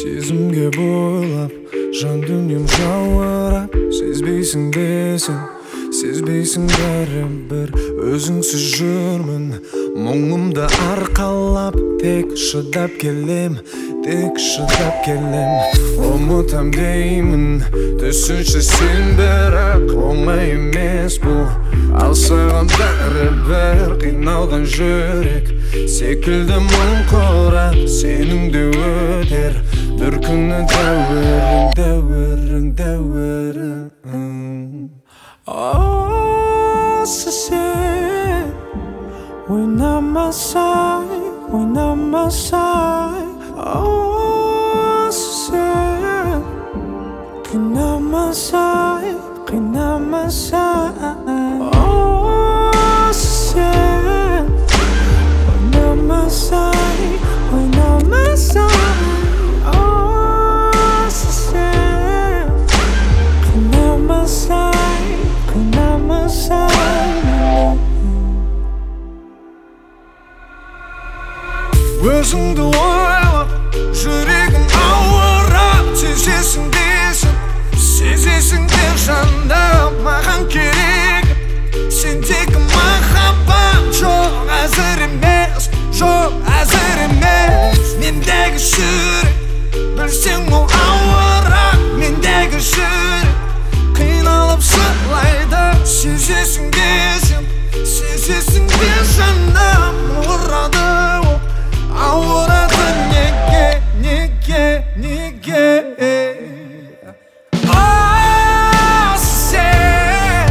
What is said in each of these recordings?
Сезімге бойлап жан дүнием жауырап, сезбейсің десем сезбейсің бәрібір. Өзіңсіз жүрмін мұңымды арқалап, тек шыдап келем, тек шыдап келем. Ұмытам деймін, түсінші сен бірақ оңай емес бұл. Ал саған бәрібір қиналған жүрек секілді мұң құрап, сенің де өтер бір күні дәуірің, дәуірің, дәуірің. Осы сен ойнамасай, ойнамасай. Осы сен қинамасай, қинамасай. Осы сен ойнамасай, ойнамасай. Осы сен қинамасай, қинамасай. Өзіңді ойлап жүрегім ауырап, сезесің десін, сезесің де жандап, маған керек сендегі махаббат. Жоқ әзір емес, жоқ әзір емес. Мендегі жүрек білсең ол ауырап, мендегі жүрек қиналып жылайды. Сезесің десін, сезесің де жандап, ұрады ол ауырады. Неге, неге, неге? Осы сен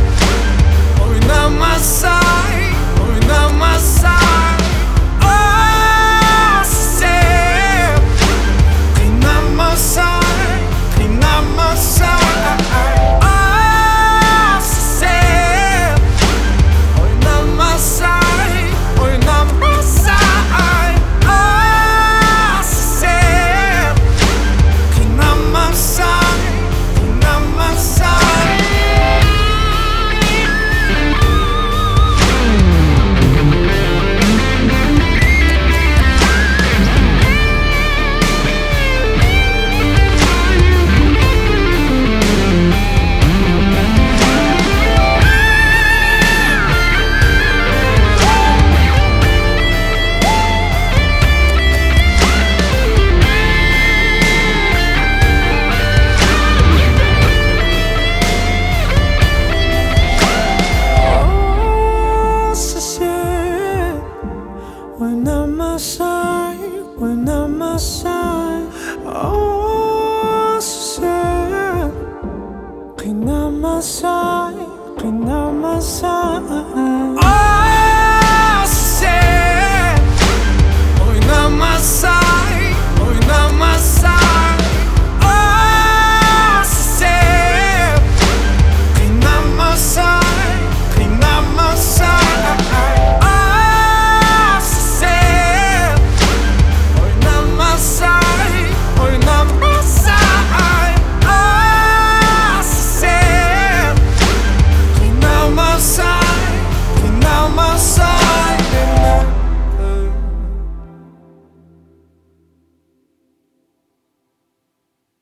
ойнамасай, ойнамасай. Осы сен қинамасай, қинамасай. Осы сен ойнамасай, ойнамасай. Oynamasay, oynamasay. Осы сен қинаmasay, қинаmasay.